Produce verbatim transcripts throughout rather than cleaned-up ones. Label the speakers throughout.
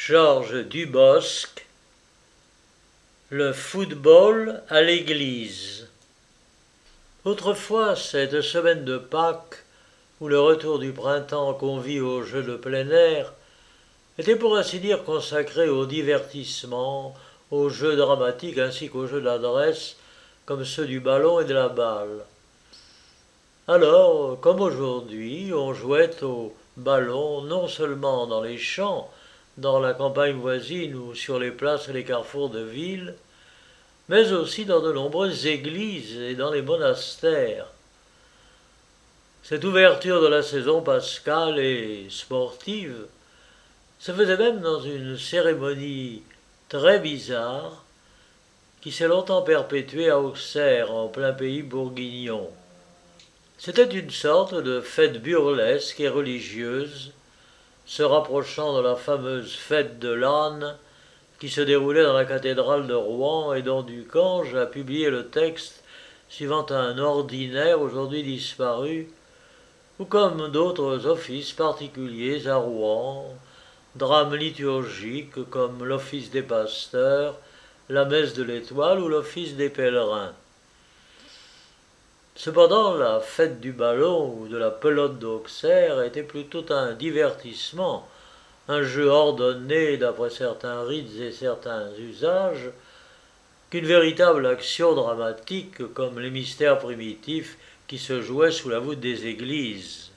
Speaker 1: Georges Dubosc, le football à l'église. Autrefois, cette semaine de Pâques, où le retour du printemps convie aux jeux de plein air, était pour ainsi dire consacrée au divertissement, aux jeux dramatiques ainsi qu'aux jeux d'adresse, comme ceux du ballon et de la balle. Alors, comme aujourd'hui, on jouait au ballon non seulement dans les champs, dans la campagne voisine ou sur les places et les carrefours de ville, mais aussi dans de nombreuses églises et dans les monastères. Cette ouverture de la saison pascale et sportive se faisait même dans une cérémonie très bizarre qui s'est longtemps perpétuée à Auxerre, en plein pays bourguignon. C'était une sorte de fête burlesque et religieuse, se rapprochant de la fameuse fête de l'âne qui se déroulait dans la cathédrale de Rouen et dont Ducange a publié le texte suivant un ordinaire aujourd'hui disparu, ou comme d'autres offices particuliers à Rouen, drames liturgiques comme l'office des pasteurs, la messe de l'Étoile ou l'office des pèlerins. Cependant, la fête du ballon ou de la pelote d'Auxerre était plutôt un divertissement, un jeu ordonné d'après certains rites et certains usages, qu'une véritable action dramatique comme les mystères primitifs qui se jouaient sous la voûte des églises.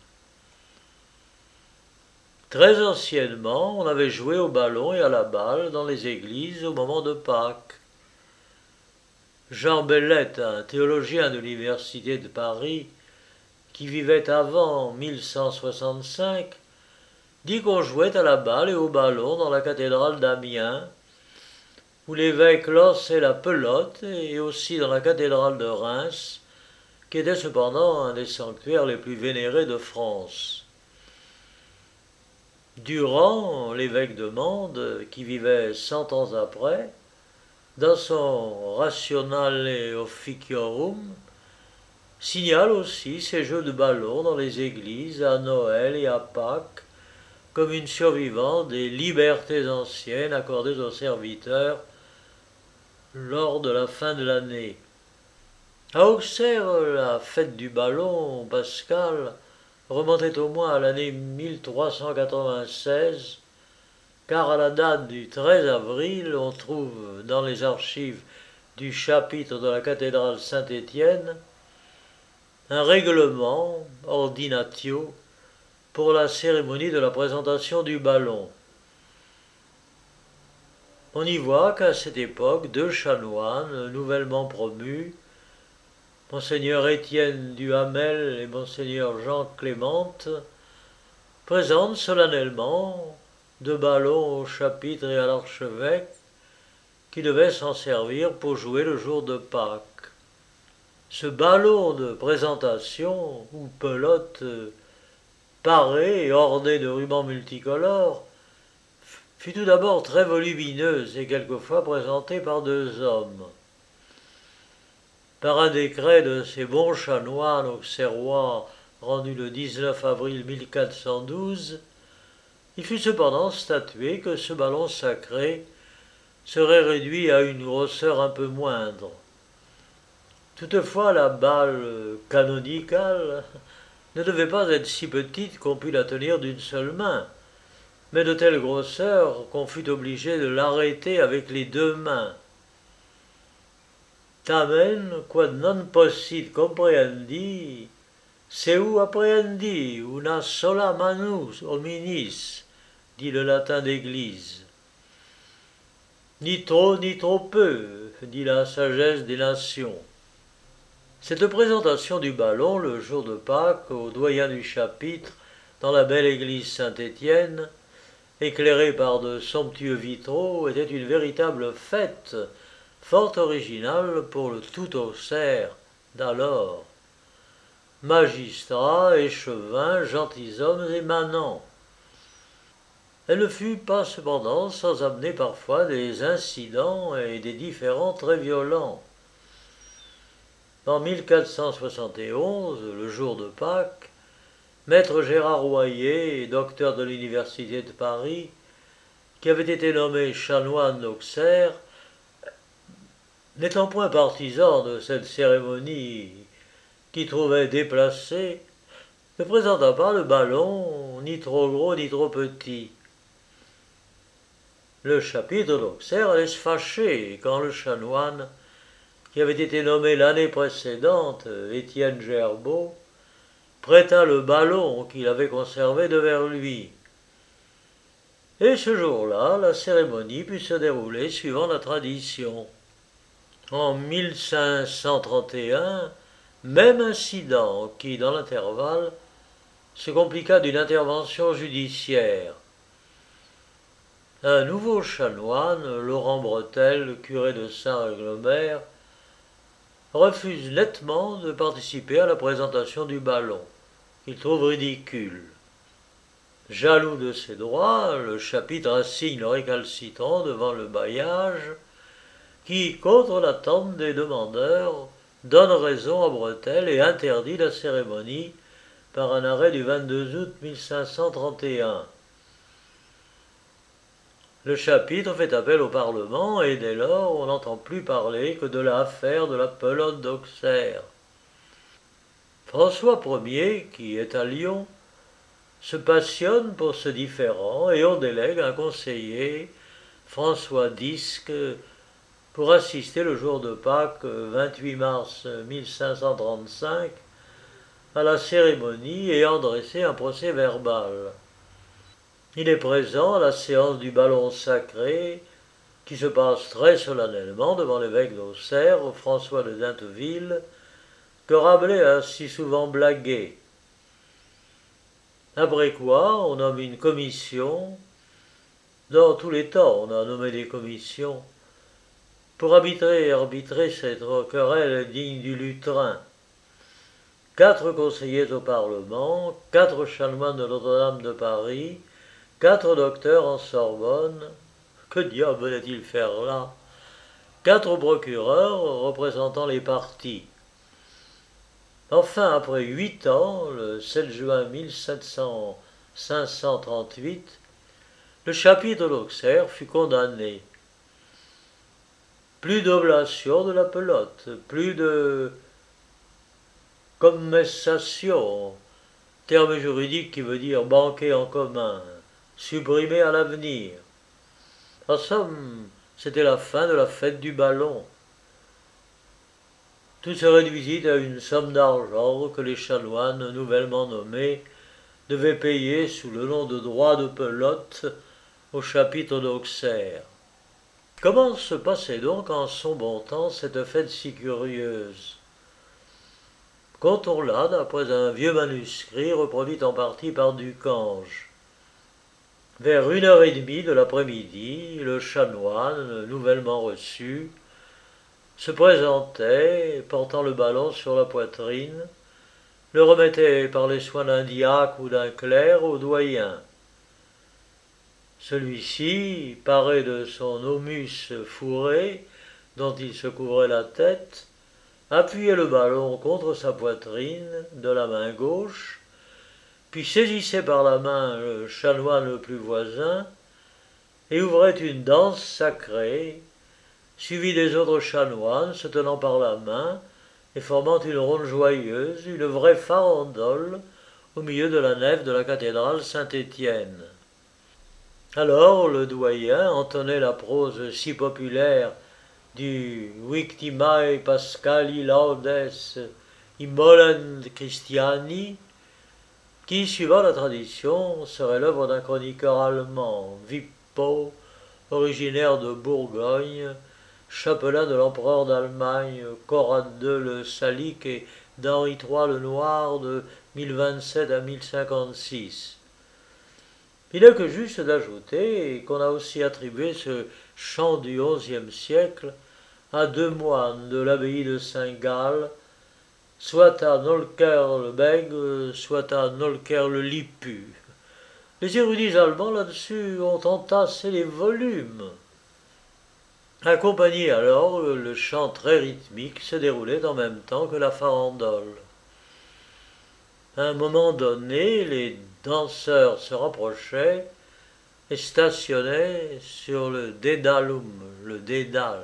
Speaker 1: Très anciennement, on avait joué au ballon et à la balle dans les églises au moment de Pâques. Jean Bellette, un théologien de l'université de Paris, qui vivait avant mille cent soixante-cinq, dit qu'on jouait à la balle et au ballon dans la cathédrale d'Amiens, où l'évêque lançait la pelote, et aussi dans la cathédrale de Reims, qui était cependant un des sanctuaires les plus vénérés de France. Durand, l'évêque de Mende, qui vivait cent ans après, dans son Rationale Officiorum, signale aussi ces jeux de ballon dans les églises à Noël et à Pâques comme une survivante des libertés anciennes accordées aux serviteurs lors de la fin de l'année. À Auxerre, la fête du ballon pascal remontait au moins à l'année mille trois cent quatre-vingt-seize, car à la date du treize avril, on trouve dans les archives du chapitre de la cathédrale Saint-Étienne un règlement, ordinatio, pour la cérémonie de la présentation du ballon. On y voit qu'à cette époque, deux chanoines nouvellement promus, Monseigneur Étienne Duhamel et Monseigneur Jean Clémente, présentent solennellement deux ballons au chapitre et à l'archevêque qui devaient s'en servir pour jouer le jour de Pâques. Ce ballon de présentation, ou pelote, parée et ornée de rubans multicolores, fut tout d'abord très volumineuse et quelquefois présentée par deux hommes. Par un décret de ces bons chanoines auxerrois rendu le dix-neuf avril mille quatre cent douze, il fut cependant statué que ce ballon sacré serait réduit à une grosseur un peu moindre. Toutefois, la balle canonicale ne devait pas être si petite qu'on pût la tenir d'une seule main, mais de telle grosseur qu'on fut obligé de l'arrêter avec les deux mains. Tamen quod non possit comprehendi, seu apprehendi una sola manus hominis, dit le latin d'église. Ni trop ni trop peu, dit la sagesse des nations. Cette présentation du ballon le jour de Pâques au doyen du chapitre dans la belle église Saint-Étienne, éclairée par de somptueux vitraux, était une véritable fête, fort originale pour le tout Auxerre d'alors. Magistrats, échevins, gentilshommes et manants. Elle ne fut pas cependant sans amener parfois des incidents et des différends très violents. En mille quatre cent soixante et onze, le jour de Pâques, maître Gérard Royer, docteur de l'université de Paris, qui avait été nommé chanoine d'Auxerre, n'étant point partisan de cette cérémonie qui trouvait déplacée, ne présenta pas le ballon, ni trop gros ni trop petit. Le chapitre d'Auxerre allait se fâcher quand le chanoine, qui avait été nommé l'année précédente, Étienne Gerbeau, prêta le ballon qu'il avait conservé devers lui. Et ce jour-là, la cérémonie put se dérouler suivant la tradition. En mille cinq cent trente et un, même incident qui, dans l'intervalle, se compliqua d'une intervention judiciaire. Un nouveau chanoine, Laurent Bretel, curé de Saint-Réglemère, refuse nettement de participer à la présentation du ballon, qu'il trouve ridicule. Jaloux de ses droits, le chapitre assigne le récalcitrant devant le bailliage, qui, contre l'attente des demandeurs, donne raison à Bretel et interdit la cérémonie par un arrêt du vingt-deux août mille cinq cent trente et un. Le chapitre fait appel au Parlement et dès lors on n'entend plus parler que de l'affaire de la pelote d'Auxerre. François Ier, qui est à Lyon, se passionne pour ce différend et on délègue un conseiller, François Disque, pour assister le jour de Pâques, vingt-huit mars mille cinq cent trente-cinq, à la cérémonie et en dresser un procès verbal. Il est présent à la séance du ballon sacré, qui se passe très solennellement devant l'évêque d'Auxerre, François de Dinteville, que Rabelais a si souvent blagué. Après quoi, on nomme une commission. Dans tous les temps, on a nommé des commissions pour arbitrer et arbitrer cette querelle digne du lutrin. Quatre conseillers au Parlement, quatre chanoines de Notre-Dame de Paris, quatre docteurs en Sorbonne. Que diable venait-il faire là? Quatre procureurs représentant les partis. Enfin, après huit ans, le sept juin mille cinq cent trente-huit, le chapitre d'Auxerre fut condamné. Plus d'oblation de la pelote, plus de commessation, terme juridique qui veut dire banquet en commun, supprimé à l'avenir. En somme, c'était la fin de la fête du ballon. Tout se réduisit à une somme d'argent que les chanoines nouvellement nommés devaient payer sous le nom de droit de pelote au chapitre d'Auxerre. Comment se passait donc en son bon temps cette fête si curieuse? Comptons-la d'après un vieux manuscrit reproduit en partie par Ducange. Vers une heure et demie de l'après-midi, le chanoine, nouvellement reçu, se présentait, portant le ballon sur la poitrine, le remettait par les soins d'un diacre ou d'un clerc au doyen. Celui-ci, paré de son aumus fourré, dont il se couvrait la tête, appuyait le ballon contre sa poitrine de la main gauche, puis saisissait par la main le chanoine le plus voisin et ouvrait une danse sacrée, suivi des autres chanoines se tenant par la main et formant une ronde joyeuse, une vraie farandole, au milieu de la nef de la cathédrale Saint-Étienne. Alors le doyen entonnait la prose si populaire du Victimae Pascali Laudes Immolent Christiani, qui, suivant la tradition, serait l'œuvre d'un chroniqueur allemand, Wippo, originaire de Bourgogne, chapelain de l'empereur d'Allemagne, Conrad deux le Salique et d'Henri trois le Noir de mille vingt-sept à mille cinquante-six. Il n'est que juste d'ajouter qu'on a aussi attribué ce chant du onzième siècle à deux moines de l'abbaye de Saint-Gall, soit à Nolker-le-Bègue, soit à Nolker-le-Lipu. Les érudits allemands là-dessus ont entassé les volumes. Accompagné alors, le chant très rythmique se déroulait en même temps que la farandole. À un moment donné, les danseurs se rapprochaient et stationnait sur le dédalum, le dédale.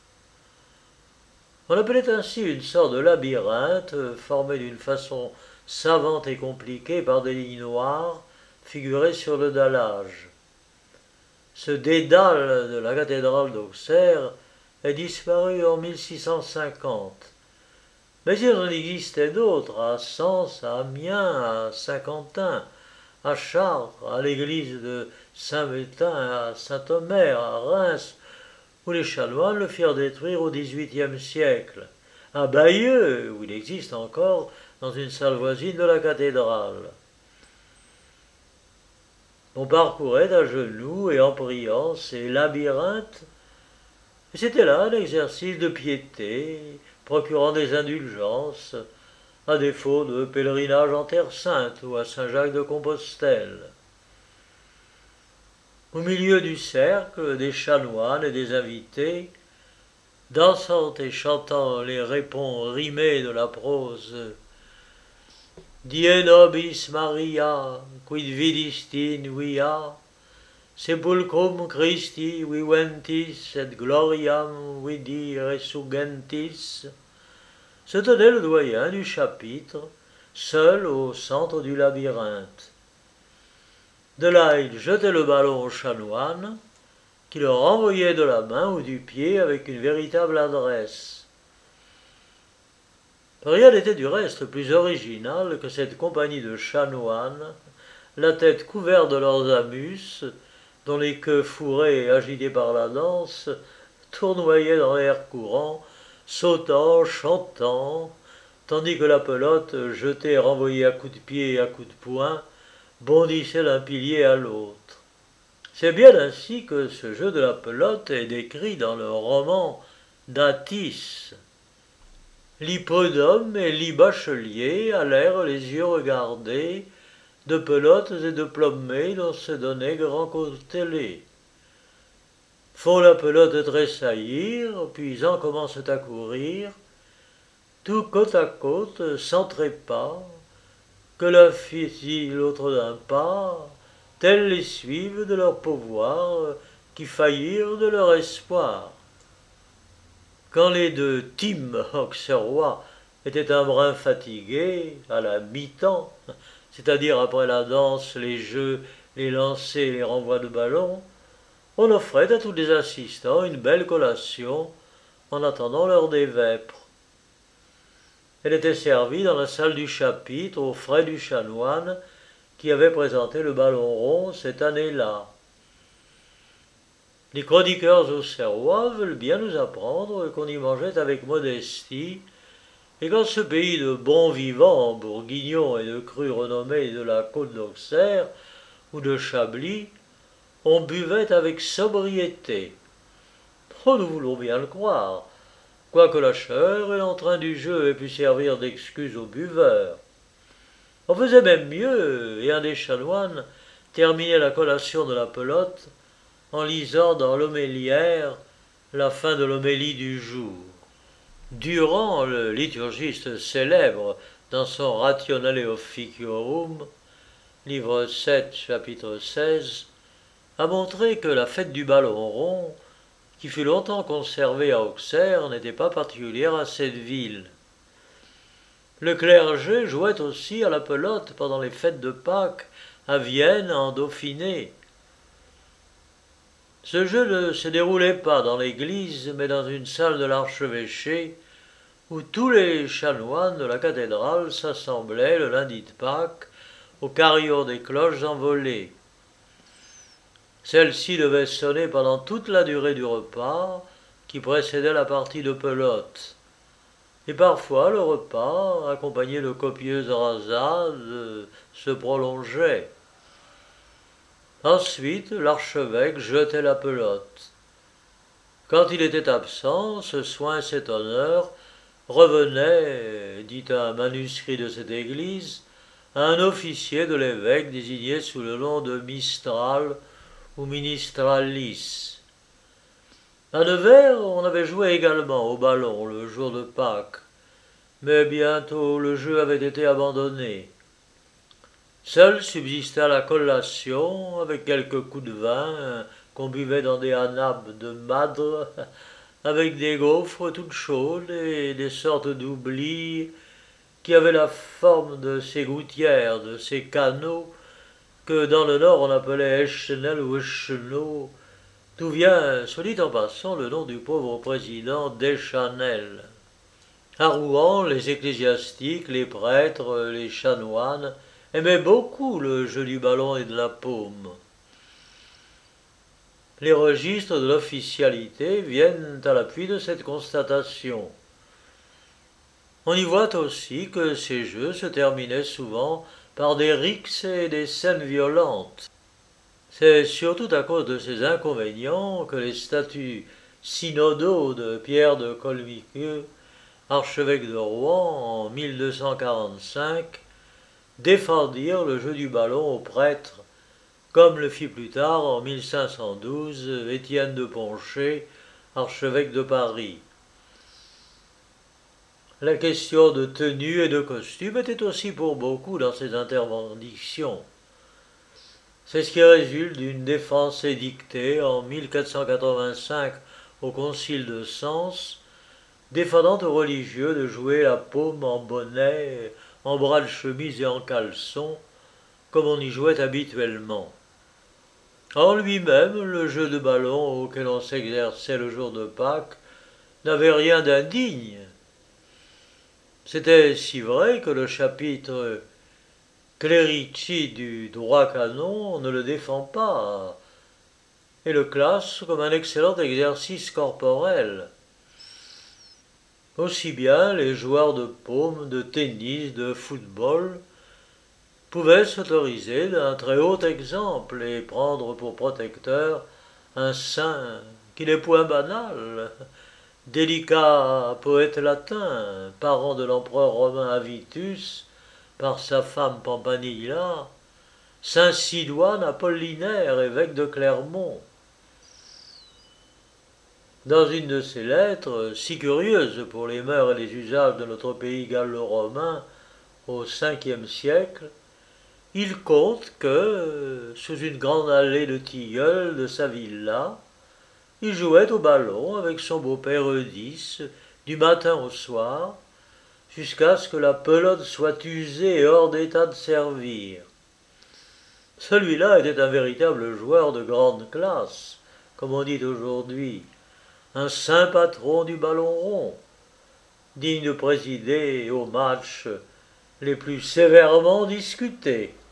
Speaker 1: On appelait ainsi une sorte de labyrinthe formé d'une façon savante et compliquée par des lignes noires figurées sur le dallage. Ce dédale de la cathédrale d'Auxerre est disparu en mille six cent cinquante. Mais il en existait d'autres à Sens, à Amiens, à Saint-Quentin, à Chartres, à l'église de Saint-Métain, à Saint-Omer, à Reims, où les chanoines le firent détruire au dix-huitième siècle, à Bayeux, où il existe encore dans une salle voisine de la cathédrale. On parcourait à genoux et en priant ces labyrinthes, et c'était là un exercice de piété, procurant des indulgences, à défaut de pèlerinage en Terre Sainte ou à Saint-Jacques-de-Compostelle. Au milieu du cercle, des chanoines et des invités, dansant et chantant les répons rimés de la prose Die nobis Maria, quid vidis in via, sepulcrum Christi viventis et gloriam vidi resurgentis, se tenait le doyen du chapitre, seul au centre du labyrinthe. De là, il jetait le ballon au chanoine, qui le renvoyait de la main ou du pied avec une véritable adresse. Rien n'était du reste plus original que cette compagnie de chanoines, la tête couverte de leurs amus, dont les queues fourrées et agitées par la danse tournoyaient dans l'air courant, sautant, chantant, tandis que la pelote, jetée et renvoyée à coups de pied et à coups de poing, bondissait d'un pilier à l'autre. C'est bien ainsi que ce jeu de la pelote est décrit dans le roman d'Atis. L'hippodome et l'ibachelier allèrent les yeux regardés de pelotes et de plombés dont se donnait grand côtelé. Font la pelote tressaillir, puis en commencent à courir, tout côte à côte, sans trépas, que l'un fit l'autre d'un pas, tels les suivent de leur pouvoir, qui faillirent de leur espoir. Quand les deux teams auxerrois étaient un brin fatigués, à la mi-temps, c'est-à-dire après la danse, les jeux, les lancers et les renvois de ballons, on offrait à tous les assistants une belle collation en attendant l'heure des vêpres. Elle était servie dans la salle du chapitre aux frais du chanoine qui avait présenté le ballon rond cette année-là. Les chroniqueurs auxerrois veulent bien nous apprendre qu'on y mangeait avec modestie, et qu'en ce pays de bons vivants, bourguignons et de crus renommés de la côte d'Auxerre ou de Chablis, on buvait avec sobriété. Oh, nous voulons bien le croire, quoique la chaleur et l'entrain du jeu aient pu servir d'excuse aux buveurs. On faisait même mieux, et un des chanoines terminait la collation de la pelote en lisant dans l'homélière la fin de l'homélie du jour. Durand, le liturgiste célèbre, dans son Rationale Officiorum, livre sept, chapitre seize, a montré que la fête du ballon rond, qui fut longtemps conservée à Auxerre, n'était pas particulière à cette ville. Le clergé jouait aussi à la pelote pendant les fêtes de Pâques à Vienne, en Dauphiné. Ce jeu ne se déroulait pas dans l'église, mais dans une salle de l'archevêché, où tous les chanoines de la cathédrale s'assemblaient le lundi de Pâques au carillon des cloches envolées. Celle-ci devait sonner pendant toute la durée du repas qui précédait la partie de pelote. Et parfois le repas, accompagné de copieuses rasades, se prolongeait. Ensuite, l'archevêque jetait la pelote. Quand il était absent, ce soin et cet honneur revenait, dit un manuscrit de cette église, à un officier de l'évêque désigné sous le nom de Mistral ou Ministralis. À Nevers, on avait joué également au ballon le jour de Pâques, mais bientôt le jeu avait été abandonné. Seule subsista la collation, avec quelques coups de vin qu'on buvait dans des hanabs de madre, avec des gaufres toutes chaudes et des sortes d'oublis qui avaient la forme de ces gouttières, de ces canaux, que dans le Nord on appelait Eschenel ou Eschenot, d'où vient, soit dit en passant, le nom du pauvre président Deschanel. À Rouen, les ecclésiastiques, les prêtres, les chanoines aimaient beaucoup le jeu du ballon et de la paume. Les registres de l'officialité viennent à l'appui de cette constatation. On y voit aussi que ces jeux se terminaient souvent par des rixes et des scènes violentes. C'est surtout à cause de ces inconvénients que les statuts synodaux de Pierre de Colmiqueux, archevêque de Rouen en mille deux cent quarante-cinq, défendirent le jeu du ballon aux prêtres, comme le fit plus tard en mille cinq cent douze Étienne de Poncher, archevêque de Paris. La question de tenue et de costume était aussi pour beaucoup dans ces interdictions. C'est ce qui résulte d'une défense édictée en mille quatre cent quatre-vingt-cinq au concile de Sens, défendant aux religieux de jouer la paume en bonnet, en bras de chemise et en caleçon, comme on y jouait habituellement. En lui-même, le jeu de ballon auquel on s'exerçait le jour de Pâques n'avait rien d'indigne. C'était si vrai que le chapitre Clerici du droit canon ne le défend pas et le classe comme un excellent exercice corporel. Aussi bien les joueurs de paume, de tennis, de football pouvaient s'autoriser d'un très haut exemple et prendre pour protecteur un saint qui n'est point banal, délicat poète latin, parent de l'empereur romain Avitus, par sa femme Pampanilla, saint Sidoine Apollinaire, évêque de Clermont. Dans une de ses lettres, si curieuse pour les mœurs et les usages de notre pays gallo-romain au cinquième siècle, il conte que, sous une grande allée de tilleuls de sa villa, il jouait au ballon avec son beau-père Eudice, du matin au soir, jusqu'à ce que la pelote soit usée et hors d'état de servir. Celui-là était un véritable joueur de grande classe, comme on dit aujourd'hui, un saint patron du ballon rond, digne de présider aux matchs les plus sévèrement discutés.